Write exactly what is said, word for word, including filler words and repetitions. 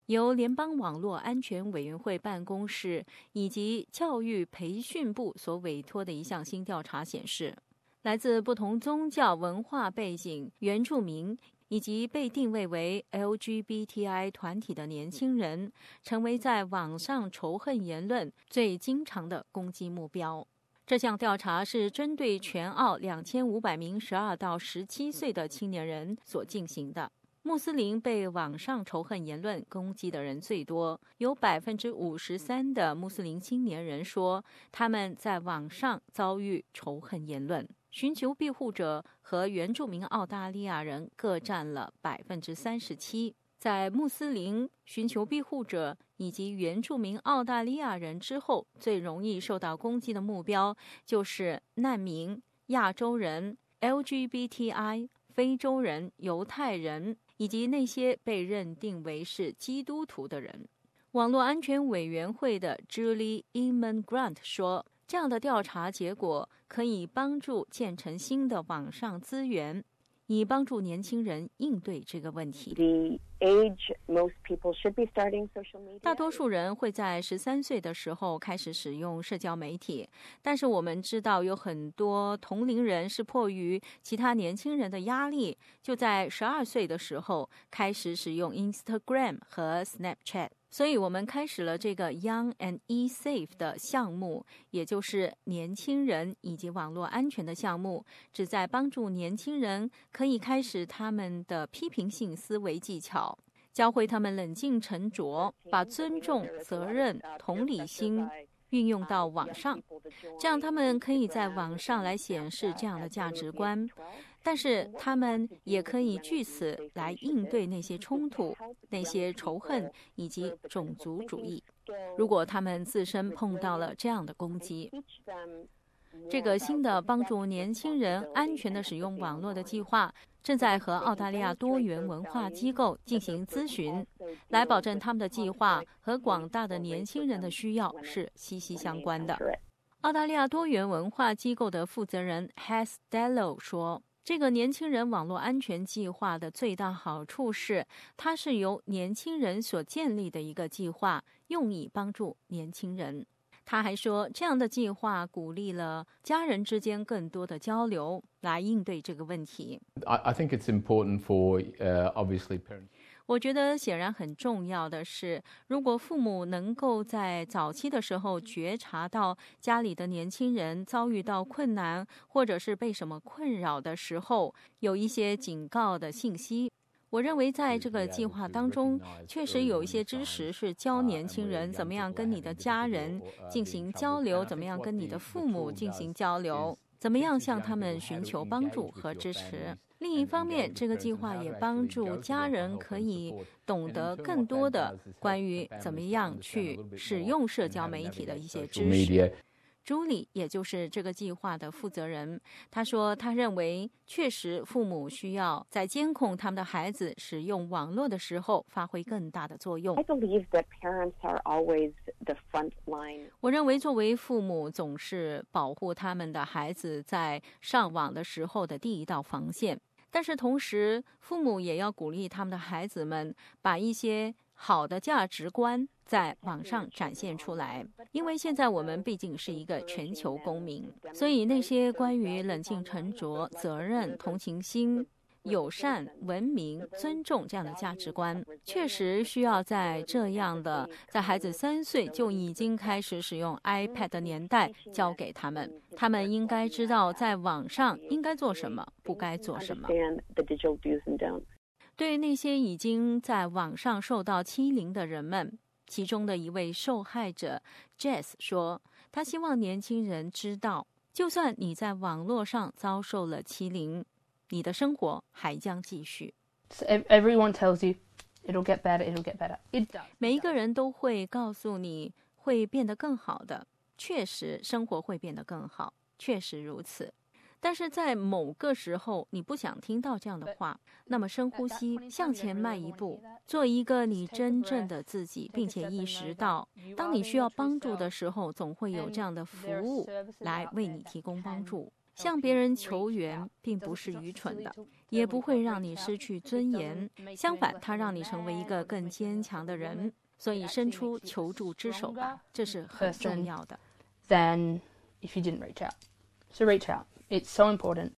由联邦网络安全委员会办公室以及教育培训部所委托的一项新调查显示，来自不同宗教文化背景、原住民以及被定位为 L G B T I 团体的年轻人，成为在网上仇恨言论最经常的攻击目标。这项调查是针对全澳两千五百名十二到十七岁的青年人所进行的。穆斯林被网上仇恨言论攻击的人最多，有 百分之五十三 的穆斯林青年人说他们在网上遭遇仇恨言论。寻求庇护者和原住民澳大利亚人各占了 百分之三十七。在穆斯林、寻求庇护者以及原住民澳大利亚人之后，最容易受到攻击的目标就是难民、亚洲人、L G B T I、非洲人、犹太人以及那些被认定为是基督徒的人。网络安全委员会的 Julie Inman Grant 说，这样的调查结果可以帮助建成新的网上资源，以帮助年轻人应对这个问题。大多数人会在十三岁的时候开始使用社交媒体，但是我们知道有很多同龄人是迫于其他年轻人的压力，就在十二岁的时候开始使用 Instagram 和 Snapchat。所以我们开始了这个 Young and E-Safe 的项目，也就是年轻人以及网络安全的项目，旨在帮助年轻人可以开始他们的批评性思维技巧，教会他们冷静沉着，把尊重、责任、同理心运用到网上，这样他们可以在网上来显示这样的价值观，但是他们也可以据此来应对那些冲突、那些仇恨以及种族主义，如果他们自身碰到了这样的攻击。这个新的帮助年轻人安全地使用网络的计划正在和澳大利亚多元文化机构进行咨询，来保证他们的计划和广大的年轻人的需要是息息相关的。澳大利亚多元文化机构的负责人 Hes Dello 说，这个年轻人网络安全计划的最大好处是，它是由年轻人所建立的一个计划，用以帮助年轻人。他还说，这样的计划鼓励了家人之间更多的交流，来应对这个问题。 I, I think it's important for, uh, obviously parents. 我觉得显然很重要的是，如果父母能够在早期的时候觉察到家里的年轻人遭遇到困难，或者是被什么困扰的时候，有一些警告的信息。我认为在这个计划当中，确实有一些知识是教年轻人怎么样跟你的家人进行交流，怎么样跟你的父母进行交流，怎么样向他们寻求帮助和支持。另一方面，这个计划也帮助家人可以懂得更多的关于怎么样去使用社交媒体的一些知识。朱莉也就是这个计划的负责人，他说他认为确实父母需要在监控他们的孩子使用网络的时候发挥更大的作用。 I believe that parents are always the front line. 我认为作为父母总是保护他们的孩子在上网的时候的第一道防线，但是同时父母也要鼓励他们的孩子们把一些好的价值观在网上展现出来，因为现在我们毕竟是一个全球公民，所以那些关于冷静沉着、责任、同情心、友善、文明、尊重这样的价值观，确实需要在这样的在孩子三岁就已经开始使用 iPad 的年代教给他们。他们应该知道在网上应该做什么，不该做什么。对那些已经在网上受到欺凌的人们，其中的一位受害者 Jess 说，他希望年轻人知道，就算你在网络上遭受了欺凌，你的生活还将继续。 Everyone tells you it'll get better, it'll get better. It does. 每一个人都会告诉你会变得更好的，确实生活会变得更好，确实如此。但是在某个时候你不想听到这样的话，那么深呼吸，向前迈一步，做一个你真正的自己，并且意识到当你需要帮助的时候，总会有这样的服务来为你提供帮助。向别人求援并不是愚蠢的， 也不会让你失去尊严，相反，它让你成为一个更坚强的人。所以伸出求助之手吧，这是很重要的。 Than if you didn't reach out. So reach out. It's so important.